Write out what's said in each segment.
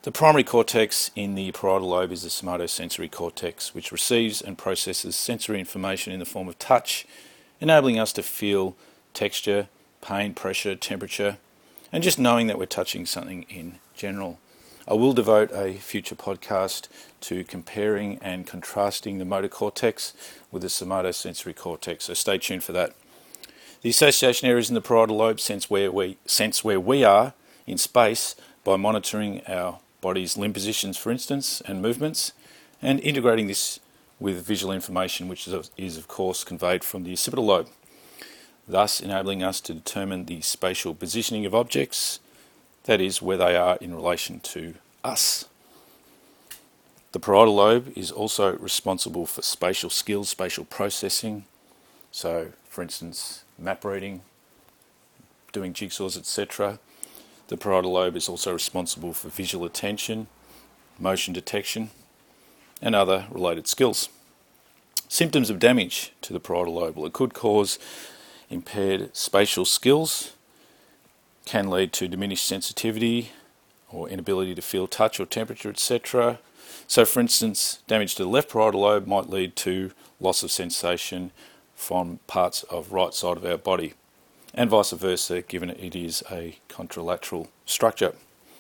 The primary cortex in the parietal lobe is the somatosensory cortex, which receives and processes sensory information in the form of touch, enabling us to feel texture, pain, pressure, temperature, and just knowing that we're touching something in general. I will devote a future podcast to comparing and contrasting the motor cortex with the somatosensory cortex, so stay tuned for that. The association areas in the parietal lobe sense where we are in space by monitoring our body's limb positions, for instance, and movements, and integrating this with visual information, which is of course conveyed from the occipital lobe, thus enabling us to determine the spatial positioning of objects, that is, where they are in relation to us. The parietal lobe is also responsible for spatial skills, spatial processing, so for instance, map reading, doing jigsaws, etc. The parietal lobe is also responsible for visual attention, motion detection, and other related skills. Symptoms of damage to the parietal lobe. Well, it could cause impaired spatial skills, can lead to diminished sensitivity or inability to feel touch or temperature, etc. So, for instance, damage to the left parietal lobe might lead to loss of sensation from parts of right side of our body, and vice versa, given it is a contralateral structure.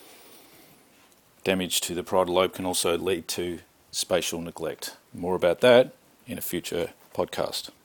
Damage to the parietal lobe can also lead to spatial neglect. More about that in a future podcast.